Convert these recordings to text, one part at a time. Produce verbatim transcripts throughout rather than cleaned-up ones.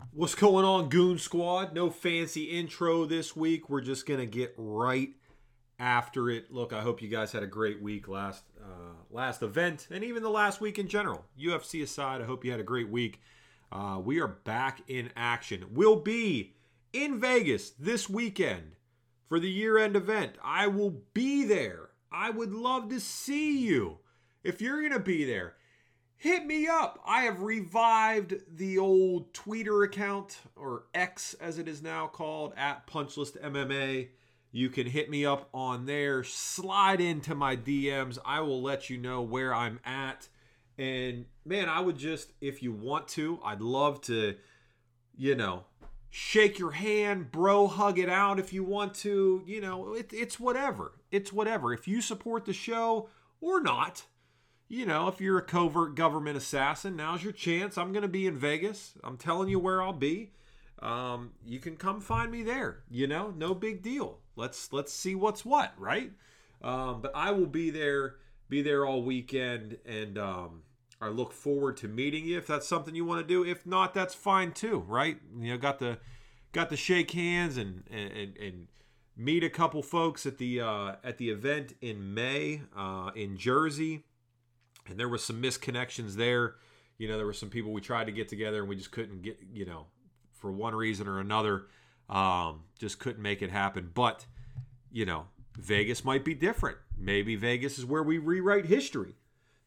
What's going on, Goon Squad? No fancy intro this week. We're just going to get right after it. Look, I hope you guys had a great week last uh, last event, and even the last week in general. U F C aside, I hope you had a great week. Uh, we are back in action. We'll be in Vegas this weekend for the year-end event. I will be there. I would love to see you. If you're going to be there, hit me up. I have revived the old Twitter account, or X as it is now called, at Punchlist M M A. You can hit me up on there. Slide into my D Ms. I will let you know where I'm at. And, man, I would just, if you want to, I'd love to, you know, shake your hand, bro, hug it out if you want to. You know, it, it's whatever. It's whatever. If you support the show or not, you know, if you're a covert government assassin, now's your chance. I'm going to be in Vegas. I'm telling you where I'll be. Um, you can come find me there. You know, no big deal. Let's let's see what's what, right? Um, but I will be there, be there all weekend, and um, I look forward to meeting you if that's something you want to do. If not, that's fine too, right? You know, got the got to shake hands and and and meet a couple folks at the uh, at the event in May uh, in Jersey. And there was some misconnections there. You know, there were some people we tried to get together and we just couldn't get, you know, for one reason or another, um, just couldn't make it happen. But, you know, Vegas might be different. Maybe Vegas is where we rewrite history.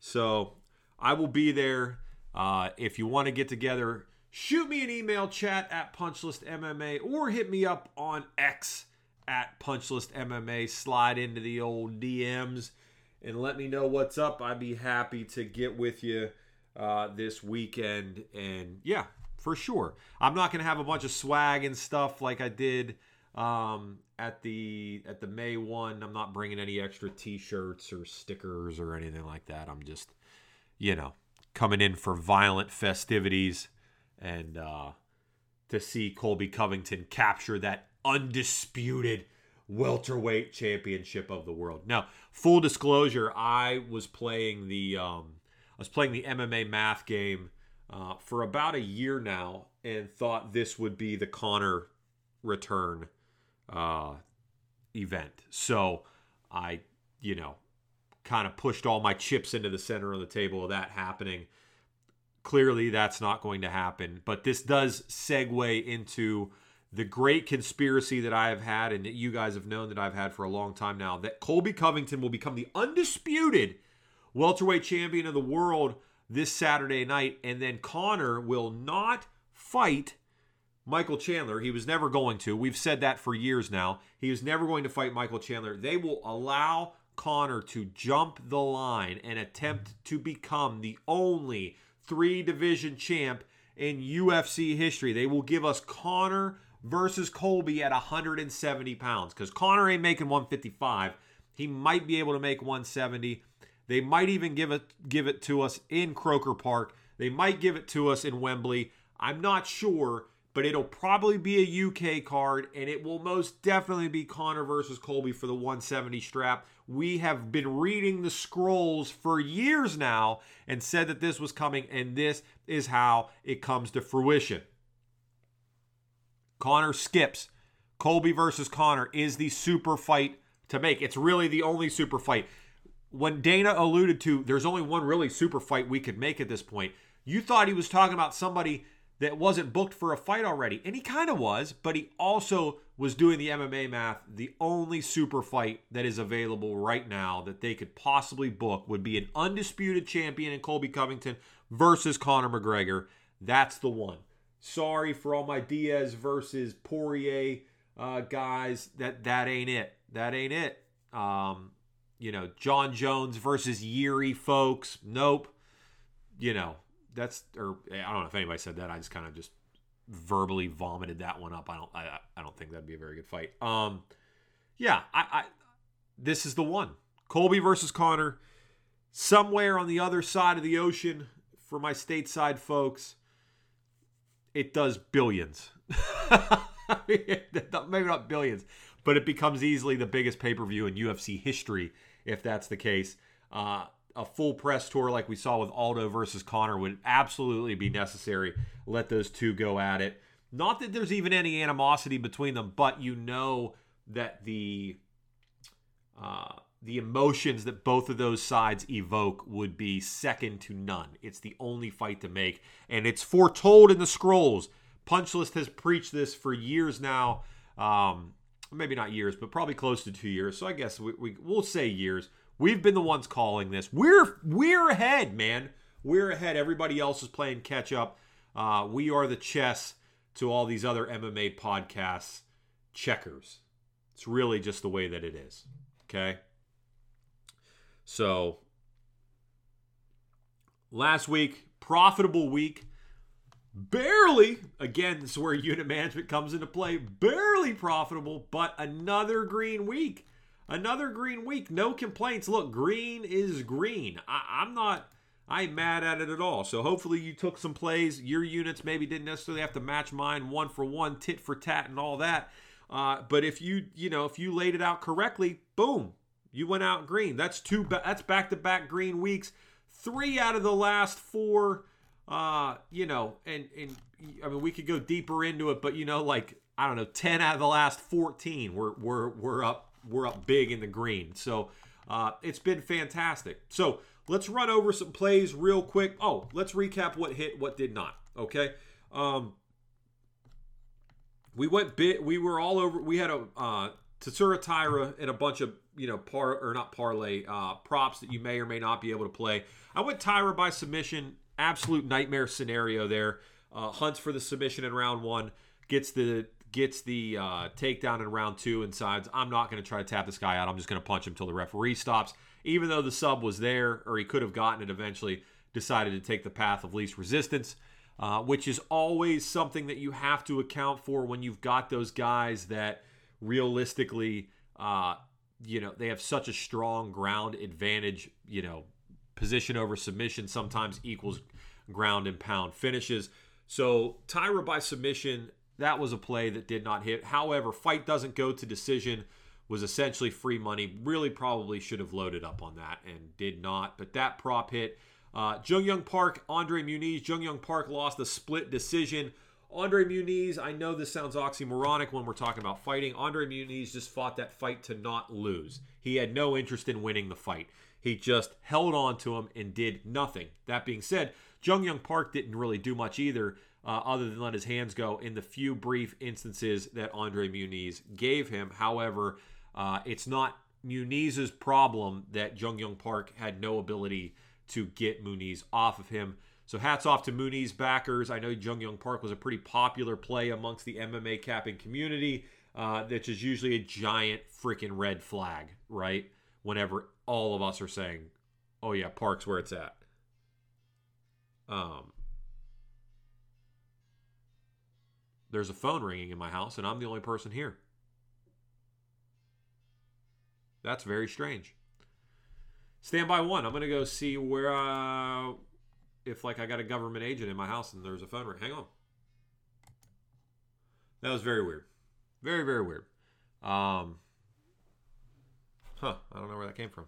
So I will be there. Uh, if you want to get together, shoot me an email, chat at Punchlist M M A, or hit me up on X at Punchlist M M A. Slide into the old D Ms. And let me know what's up. I'd be happy to get with you uh, this weekend. And yeah, for sure. I'm not going to have a bunch of swag and stuff like I did um, at the at the May one. I'm not bringing any extra t-shirts or stickers or anything like that. I'm just, you know, coming in for violent festivities and uh, to see Colby Covington capture that undisputed welterweight championship of the world. Now, full disclosure, I was playing the um, I was playing the M M A math game uh, for about a year now, and thought this would be the Conor return uh, event. So I, you know, kind of pushed all my chips into the center of the table of that happening. Clearly, that's not going to happen, but this does segue into the great conspiracy that I have had and that you guys have known that I've had for a long time now, that Colby Covington will become the undisputed welterweight champion of the world this Saturday night, and then Conor will not fight Michael Chandler. He was never going to. We've said that for years now. He was never going to fight Michael Chandler. They will allow Conor to jump the line and attempt to become the only three-division champ in U F C history. They will give us Conor versus Colby at one hundred seventy pounds, because Conor ain't making one fifty-five. He might be able to make one seventy. They might even give it give it to us in Croker Park. They might give it to us in Wembley. I'm not sure, but it'll probably be a U K card, and it will most definitely be Conor versus Colby for the one seventy strap. We have been reading the scrolls for years now and said that this was coming, and this is how it comes to fruition. Conor skips. Colby versus Conor is the super fight to make. It's really the only super fight. When Dana alluded to there's only one really super fight we could make at this point, you thought he was talking about somebody that wasn't booked for a fight already. And he kind of was, but he also was doing the M M A math. The only super fight that is available right now that they could possibly book would be an undisputed champion in Colby Covington versus Conor McGregor. That's the one. Sorry for all my Diaz versus Poirier uh, guys. That that ain't it. That ain't it. Um, you know, John Jones versus Yuri, folks. Nope. You know, that's, or I don't know if anybody said that. I just kind of just verbally vomited that one up. I don't. I, I don't think that'd be a very good fight. Um, yeah. I, I. This is the one. Colby versus Conor. Somewhere on the other side of the ocean for my stateside folks. It does billions. Maybe not billions, but it becomes easily the biggest pay-per-view in U F C history if that's the case. Uh, a full press tour like we saw with Aldo versus Conor would absolutely be necessary. Let those two go at it. Not that there's even any animosity between them, but you know that the uh, the emotions that both of those sides evoke would be second to none. It's the only fight to make, and it's foretold in the scrolls. Punchlist has preached this for years now. Um, maybe not years, but probably close to two years. So I guess we, we we'll say years. We've been the ones calling this. We're we're ahead, man. We're ahead. Everybody else is playing catch up. Uh, we are the chess to all these other M M A podcasts. Checkers. It's really just the way that it is. Okay. So last week, profitable week. Barely, again, this is where unit management comes into play. Barely profitable, but another green week. Another green week. No complaints. Look, green is green. I, I'm not, I'm mad at it at all. So hopefully you took some plays. Your units maybe didn't necessarily have to match mine one for one, tit for tat, and all that. Uh, but if you, you know, if you laid it out correctly, boom, you went out green. That's two. That's back-to-back green weeks. Three out of the last four. Uh, you know, and, and I mean, we could go deeper into it, but you know, like, I don't know, ten out of the last fourteen, we're, we're, we're up, we're up big in the green. So, uh, it's been fantastic. So let's run over some plays real quick. Oh, let's recap what hit, what did not. Okay. Um, we went bit, we were all over, we had a, uh, Tetsuro Taira and a bunch of, you know, par, or not parlay, uh, props that you may or may not be able to play. I went Taira by submission. Absolute nightmare scenario there. Uh, hunts for the submission in round one, gets the gets the uh, takedown in round two, and decides I'm not going to try to tap this guy out. I'm just going to punch him till the referee stops. Even though the sub was there, or he could have gotten it eventually, decided to take the path of least resistance, uh, which is always something that you have to account for when you've got those guys that realistically, uh, you know, they have such a strong ground advantage, you know, position over submission sometimes equals ground and pound finishes. So Taira by submission, that was a play that did not hit. However, fight doesn't go to decision was essentially free money. Really probably should have loaded up on that and did not. But that prop hit. Uh, Jung Young Park, Andre Muniz. Jung Young Park lost a split decision. Andre Muniz, I know this sounds oxymoronic when we're talking about fighting. Andre Muniz just fought that fight to not lose. He had no interest in winning the fight. He just held on to him and did nothing. That being said, Jung Young Park didn't really do much either, uh, other than let his hands go in the few brief instances that Andre Muniz gave him. However, uh, it's not Muniz's problem that Jung Young Park had no ability to get Muniz off of him. So hats off to Muniz backers. I know Jung Young Park was a pretty popular play amongst the M M A capping community, uh, which is usually a giant freaking red flag, right? Whenever all of us are saying, oh yeah, Park's where it's at. Um, there's a phone ringing in my house, and I'm the only person here. That's very strange. Stand by one. I'm going to go see where, uh, if like I got a government agent in my house and there's a phone ring. Hang on. That was very weird. Very, very weird. Um, huh. I don't know where that came from.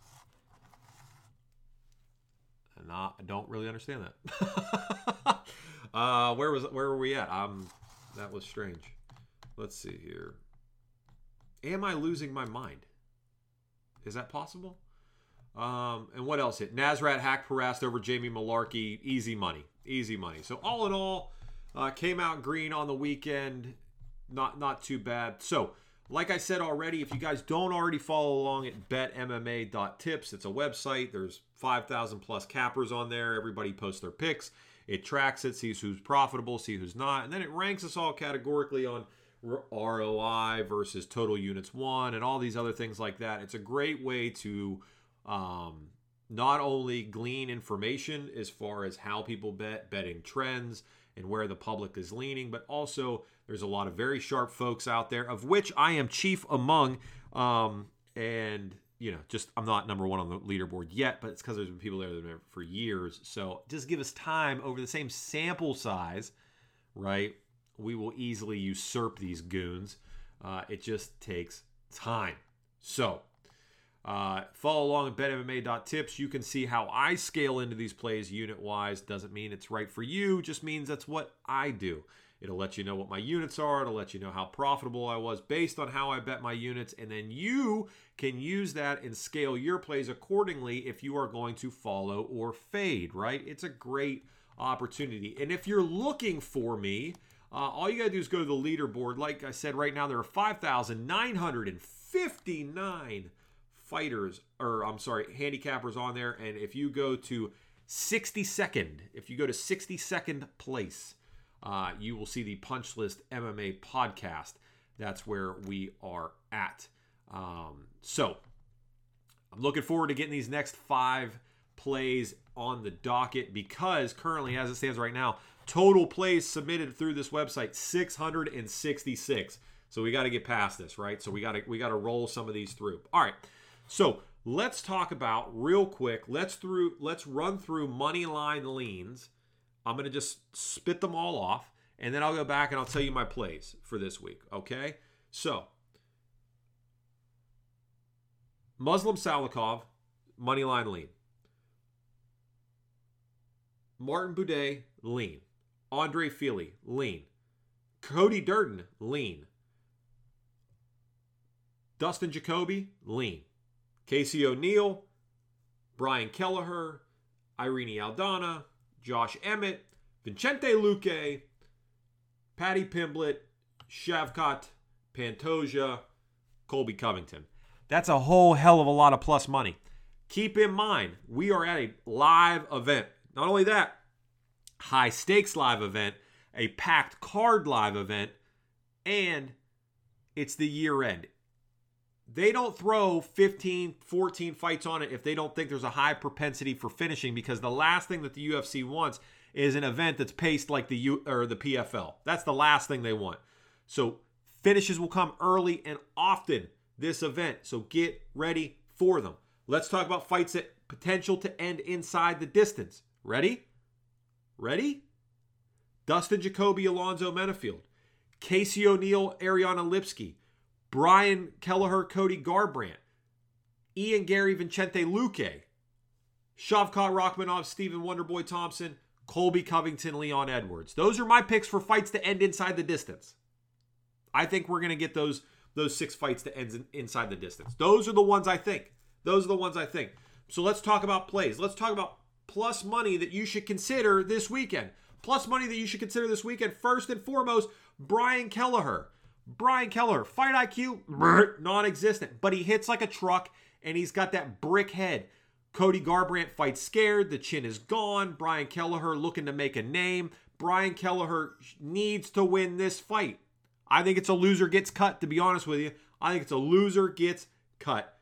Not, I don't really understand that. uh, where was where were we at? Um, that was strange. Let's see here. Am I losing my mind? Is that possible? Um, and what else hit? Nasrat Haqparast over Jamie Malarkey. Easy money. Easy money. So all in all, uh, came out green on the weekend. Not not too bad. So, like I said already, if you guys don't already follow along at bet M M A dot tips, it's a website. There's five thousand plus cappers on there. Everybody posts their picks. It tracks it, sees who's profitable, see who's not. And then it ranks us all categorically on R O I versus total units won and all these other things like that. It's a great way to um, not only glean information as far as how people bet, betting trends, and where the public is leaning, but also there's a lot of very sharp folks out there, of which I am chief among. Um, and, you know, just I'm not number one on the leaderboard yet, but it's because there's been people there that have been there for years. So just give us time over the same sample size, right? We will easily usurp these goons. Uh, it just takes time. So uh, follow along at bet M M A dot tips. You can see how I scale into these plays unit-wise. Doesn't mean it's right for you. Just means that's what I do. It'll let you know what my units are. It'll let you know how profitable I was based on how I bet my units. And then you can use that and scale your plays accordingly if you are going to follow or fade, right? It's a great opportunity. And if you're looking for me, uh, all you got to do is go to the leaderboard. Like I said, right now there are five thousand nine hundred fifty-nine fighters, or I'm sorry, handicappers on there. And if you go to sixty-second, if you go to sixty-second place, Uh, you will see the Punch List M M A podcast. That's where we are at. Um, so I'm looking forward to getting these next five plays on the docket because currently, as it stands right now, total plays submitted through this website six hundred sixty-six. So we got to get past this, right? So we got to we got to roll some of these through. All right. So let's talk about real quick. Let's through let's run through money line leans. I'm going to just spit them all off, and then I'll go back and I'll tell you my plays for this week, okay? So, Muslim Salikov, moneyline lean. Martin Boudet, lean. Andre Fili, lean. Cody Durden, lean. Dustin Jacoby, lean. Casey O'Neill, Brian Kelleher, Irene Aldana, Josh Emmett, Vicente Luque, Paddy Pimblett, Shavkat Pantoja, Colby Covington. That's a whole hell of a lot of plus money. Keep in mind, we are at a live event. Not only that, high stakes live event, a packed card live event, and it's the year end. They don't throw fifteen, fourteen fights on it if they don't think there's a high propensity for finishing, because the last thing that the U F C wants is an event that's paced like the U or the P F L. That's the last thing they want. So finishes will come early and often this event. So get ready for them. Let's talk about fights that potential to end inside the distance. Ready? Ready? Dustin Jacoby, Alonzo Menafield. Casey O'Neill, Ariana Lipsky. Brian Kelleher, Cody Garbrandt. Ian Gary, Vicente Luque. Shavkat Rakhmonov, Stephen Wonderboy Thompson. Colby Covington, Leon Edwards. Those are my picks for fights to end inside the distance. I think we're going to get those, those six fights to end in, inside the distance. Those are the ones I think. Those are the ones I think. So let's talk about plays. Let's talk about plus money that you should consider this weekend. Plus money that you should consider this weekend. First and foremost, Brian Kelleher. Brian Kelleher, fight I Q, non-existent, but he hits like a truck and he's got that brick head. Cody Garbrandt fights scared, the chin is gone. Brian Kelleher looking to make a name. Brian Kelleher needs to win this fight. I think it's a loser gets cut, to be honest with you. I think it's a loser gets cut.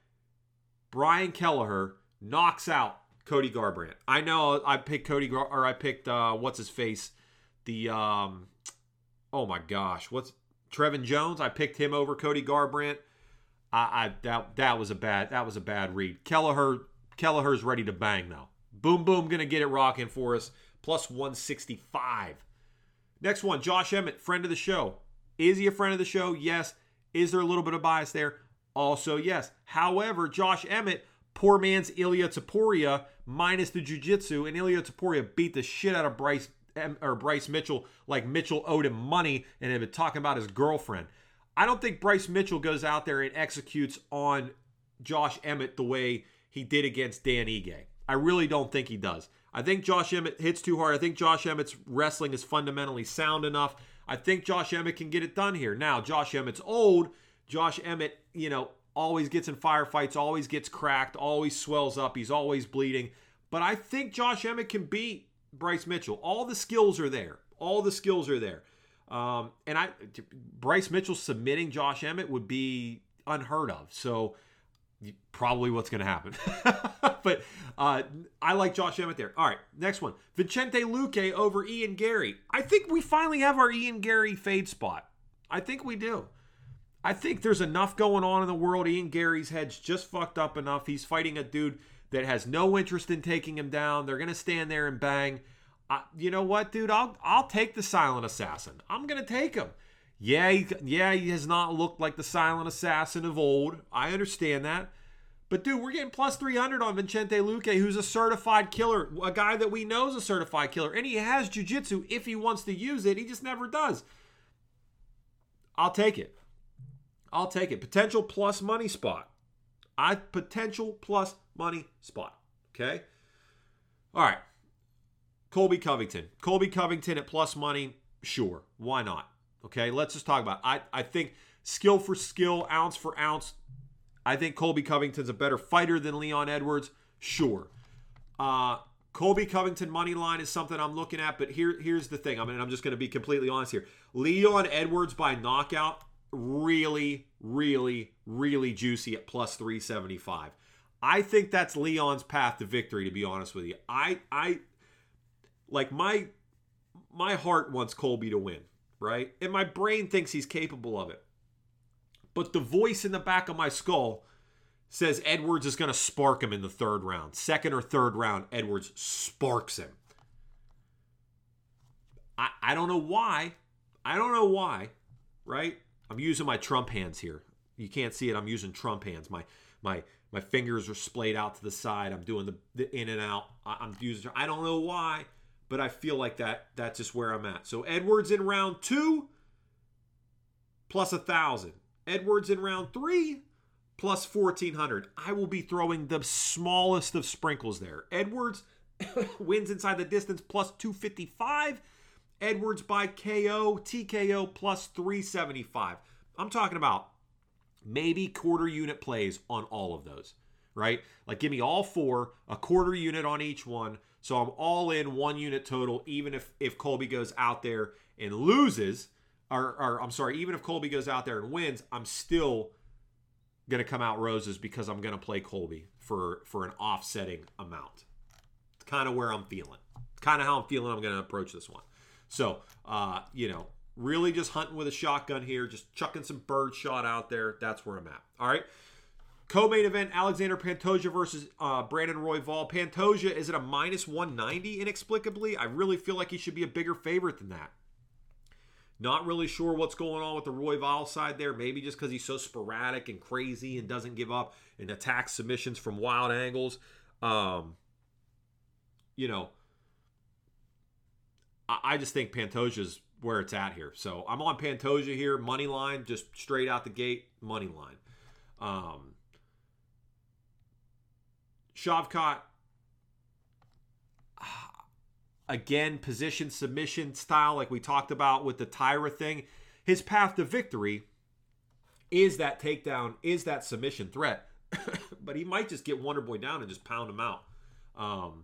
Brian Kelleher knocks out Cody Garbrandt. I know I picked Cody, Gar- or I picked, uh, what's his face? The, um, oh my gosh, what's, Trevin Jones. I picked him over Cody Garbrandt. I, I that that was a bad that was a bad read. Kelleher Kelleher's ready to bang now. Boom boom, gonna get it rocking for us. Plus one sixty-five. Next one, Josh Emmett, friend of the show. Is he a friend of the show? Yes. Is there a little bit of bias there? Also yes. However, Josh Emmett, poor man's Ilya Taporia minus the jiu-jitsu, and Ilya Taporia beat the shit out of Bryce. Or Bryce Mitchell, like Mitchell owed him money and had been talking about his girlfriend. I don't think Bryce Mitchell goes out there and executes on Josh Emmett the way he did against Dan Ige. I really don't think he does. I think Josh Emmett hits too hard. I think Josh Emmett's wrestling is fundamentally sound enough. I think Josh Emmett can get it done here. Now, Josh Emmett's old. Josh Emmett, you know, always gets in firefights, always gets cracked, always swells up. He's always bleeding. But I think Josh Emmett can beat Bryce Mitchell. All the skills are there. All the skills are there. Um, and I, Bryce Mitchell submitting Josh Emmett would be unheard of. So probably what's going to happen. But uh, I like Josh Emmett there. All right, next one. Vicente Luque over Ian Gary. I think we finally have our Ian Gary fade spot. I think we do. I think there's enough going on in the world. Ian Gary's head's just fucked up enough. He's fighting a dude that has no interest in taking him down. They're going to stand there and bang. Uh, you know what, dude? I'll I'll take the silent assassin. I'm going to take him. Yeah, he, yeah, he has not looked like the silent assassin of old. I understand that. But, dude, we're getting plus three hundred on Vicente Luque, who's a certified killer, a guy that we know is a certified killer. And he has jiu-jitsu if he wants to use it. He just never does. I'll take it. I'll take it. Potential plus money spot. I Potential plus money spot. Okay? All right. Colby Covington. Colby Covington at plus money, sure. Why not? Okay, let's just talk about it. I, I think skill for skill, ounce for ounce, I think Colby Covington's a better fighter than Leon Edwards. Sure. Uh, Colby Covington money line is something I'm looking at, but here, here's the thing. I mean, I'm just going to be completely honest here. Leon Edwards by knockout, really, really, really juicy at plus three seventy-five. I think that's Leon's path to victory, to be honest with you. I, I, like my, my heart wants Colby to win, right? And my brain thinks he's capable of it. But the voice in the back of my skull says Edwards is going to spark him in the third round. Second or third round, Edwards sparks him. I, I don't know why. I don't know why, right? I'm using my Trump hands here. You can't see it. I'm using Trump hands. My my my fingers are splayed out to the side. I'm doing the, the in and out. I, I'm using. I don't know why, but I feel like that. That's just where I'm at. So Edwards in round two, plus a thousand. Edwards in round three, plus fourteen hundred. I will be throwing the smallest of sprinkles there. Edwards wins inside the distance, plus two fifty-five. Edwards by K O, T K O, plus three seventy-five. I'm talking about maybe quarter unit plays on all of those, right? Like give me all four, a quarter unit on each one. So I'm all in one unit total, even if, if Colby goes out there and loses. Or, or I'm sorry, even if Colby goes out there and wins, I'm still going to come out roses because I'm going to play Colby for, for an offsetting amount. It's kind of where I'm feeling. It's kind of how I'm feeling I'm going to approach this one. So, uh, you know, really just hunting with a shotgun here, just chucking some bird shot out there. That's where I'm at. All right. Co-main event, Alexander Pantoja versus uh, Brandon Royval. Pantoja is at a minus one ninety inexplicably. I really feel like he should be a bigger favorite than that. Not really sure what's going on with the Royval side there. Maybe just because he's so sporadic and crazy and doesn't give up and attacks submissions from wild angles. Um, you know, I, I just think Pantoja's where it's at here. So I'm on Pantoja here. Money line, just straight out the gate, money line. Um, Shavkat, again, position submission style like we talked about with the Tyra thing. His path to victory is that takedown, is that submission threat. But he might just get Wonderboy down and just pound him out. Um,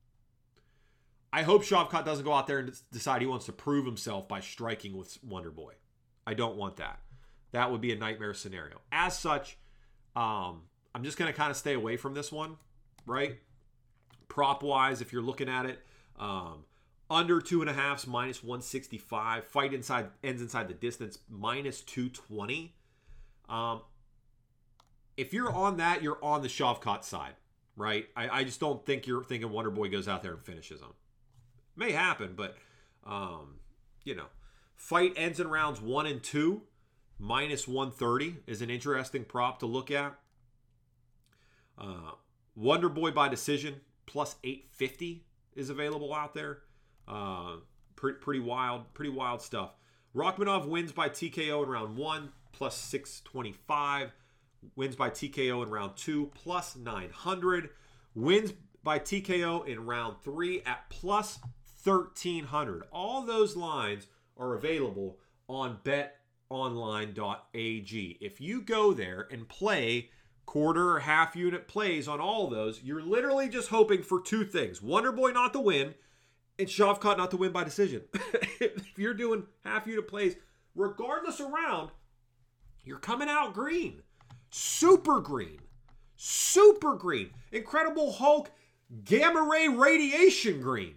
I hope Shavkat doesn't go out there and decide he wants to prove himself by striking with Wonderboy. I don't want that. That would be a nightmare scenario. As such, um, I'm just going to kind of stay away from this one, right? Prop-wise, if you're looking at it, Um, under two and a half's minus one sixty-five. Fight inside ends inside the distance minus two twenty. Um, if you're on that, you're on the Shavkat side, right? I, I just don't think you're thinking Wonderboy goes out there and finishes him. May happen, but um, you know, fight ends in rounds one and two. Minus one thirty is an interesting prop to look at. Uh, Wonderboy by decision plus eight fifty. Is available out there. Uh, pretty, pretty wild, pretty wild stuff. Rachmanov wins by T K O in round one, plus six twenty-five. Wins by T K O in round two, plus nine hundred. Wins by T K O in round three at plus thirteen hundred. All those lines are available on bet online dot a g. If you go there and play quarter or half unit plays on all of those, you're literally just hoping for two things. Wonderboy not to win and Shavkat not to win by decision. If you're doing half unit plays, regardless of round, you're coming out green. Super green. Super green. Incredible Hulk gamma ray radiation green.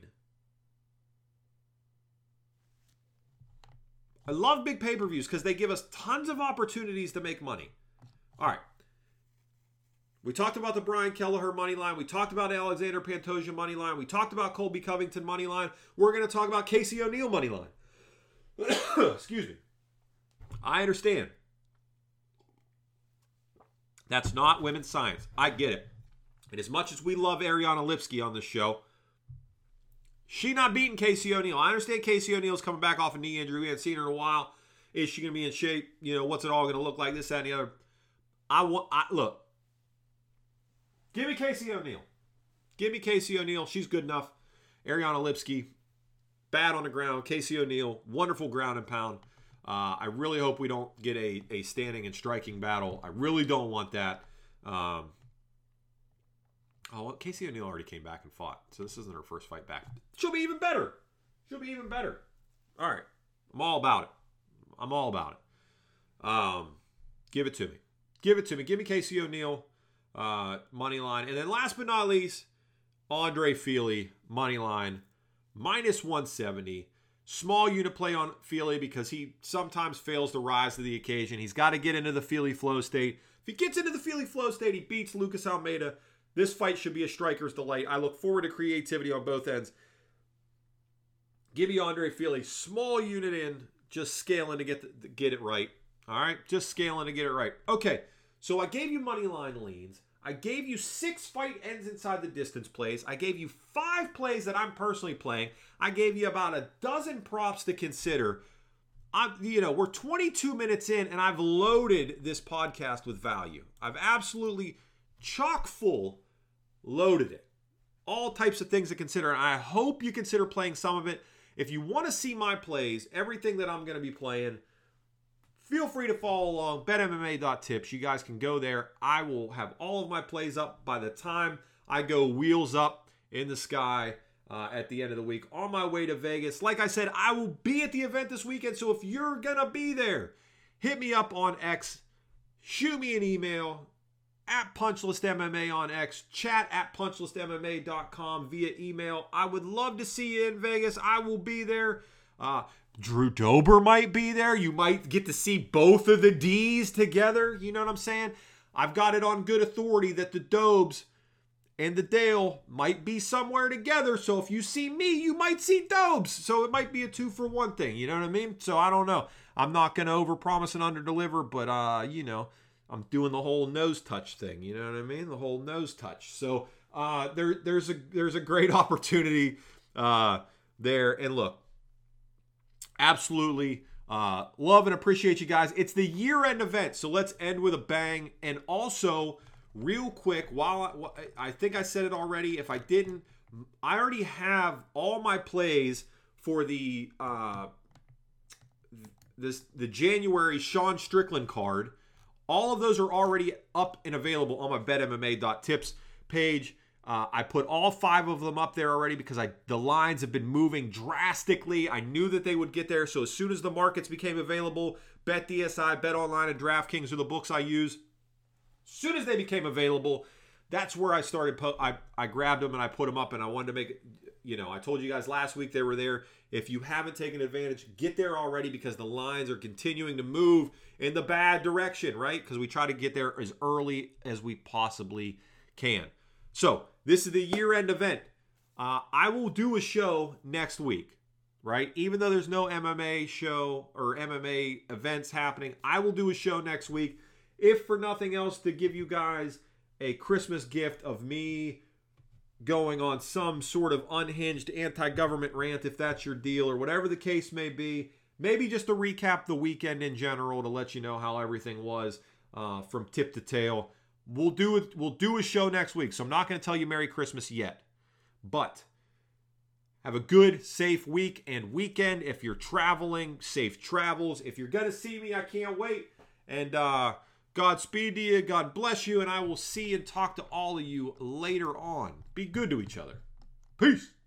I love big pay-per-views because they give us tons of opportunities to make money. All right. We talked about the Brian Kelleher money line. We talked about Alexander Pantoja money line. We talked about Colby Covington money line. We're going to talk about Casey O'Neill money line. Excuse me. I understand. That's not women's science. I get it. And as much as we love Ariana Lipski on this show, she not beating Casey O'Neill. I understand Casey O'Neill's coming back off a knee injury. We haven't seen her in a while. Is she going to be in shape? You know, what's it all going to look like? This, that, and the other. I want, I, look, give me Casey O'Neill. Give me Casey O'Neill. She's good enough. Ariana Lipski, bad on the ground. Casey O'Neill, wonderful ground and pound. Uh, I really hope we don't get a, a standing and striking battle. I really don't want that. Um, oh, well, Casey O'Neill already came back and fought, so this isn't her first fight back. She'll be even better. She'll be even better. All right. I'm all about it. I'm all about it. Um, give it to me. Give it to me. Give me Casey O'Neill, uh, money line. And then last but not least, Andre Fili, money line, minus one seventy. Small unit play on Fili because he sometimes fails to rise to the occasion. He's got to get into the Fili flow state. If he gets into the Fili flow state, he beats Lucas Almeida. This fight should be a striker's delight. I look forward to creativity on both ends. Give me Andre Fili. Small unit in, just scaling to get the, get it right. All right? Just scaling to get it right. Okay, so I gave you money line leans. I gave you six fight ends inside the distance plays. I gave you five plays that I'm personally playing. I gave you about a dozen props to consider. I'm, you know, we're twenty-two minutes in, and I've loaded this podcast with value. I've absolutely chock full loaded it. All types of things to consider, and I hope you consider playing some of it. If you want to see my plays, everything that I'm going to be playing, feel free to follow along, bet M M A dot tips. You guys can go there. I will have all of my plays up by the time I go wheels up in the sky uh, at the end of the week on my way to Vegas. Like I said, I will be at the event this weekend, so if you're going to be there, hit me up on X, shoot me an email at Punchlist M M A on X, chat at punchlist M M A dot com via email. I would love to see you in Vegas. I will be there. Uh, Drew Dober might be there. You might get to see both of the D's together. You know what I'm saying? I've got it on good authority that the Dobes and the Dale might be somewhere together. So if you see me, you might see Dobes. So it might be a two for one thing. You know what I mean? So I don't know. I'm not going to overpromise and underdeliver, but, uh, you know, I'm doing the whole nose touch thing. You know what I mean? The whole nose touch. So uh, there, there's a there's a great opportunity uh, there. And look, absolutely uh, love and appreciate you guys. It's the year-end event, so let's end with a bang. And also, real quick, while I, I think I said it already, if I didn't, I already have all my plays for the uh, this the January Sean Strickland card. All of those are already up and available on my bet M M A dot tips page. Uh, I put all five of them up there already because I the lines have been moving drastically. I knew that they would get there. So as soon as the markets became available, BetDSI, BetOnline, and DraftKings are the books I use. As soon as they became available, that's where I started. Po- I, I grabbed them and I put them up, and I wanted to make it, you know, I told you guys last week they were there. If you haven't taken advantage, get there already because the lines are continuing to move in the bad direction, right? Because we try to get there as early as we possibly can. So this is the year-end event. Uh, I will do a show next week, right? Even though there's no M M A show or M M A events happening, I will do a show next week, if for nothing else, to give you guys a Christmas gift of me going on some sort of unhinged anti-government rant, if that's your deal, or whatever the case may be. Maybe just to recap the weekend in general to let you know how everything was uh, from tip to tail. We'll do it. We'll do a show next week, so I'm not going to tell you Merry Christmas yet. But have a good, safe week and weekend. If you're traveling, safe travels. If you're going to see me, I can't wait. And uh, Godspeed to you. God bless you. And I will see and talk to all of you later on. Be good to each other. Peace.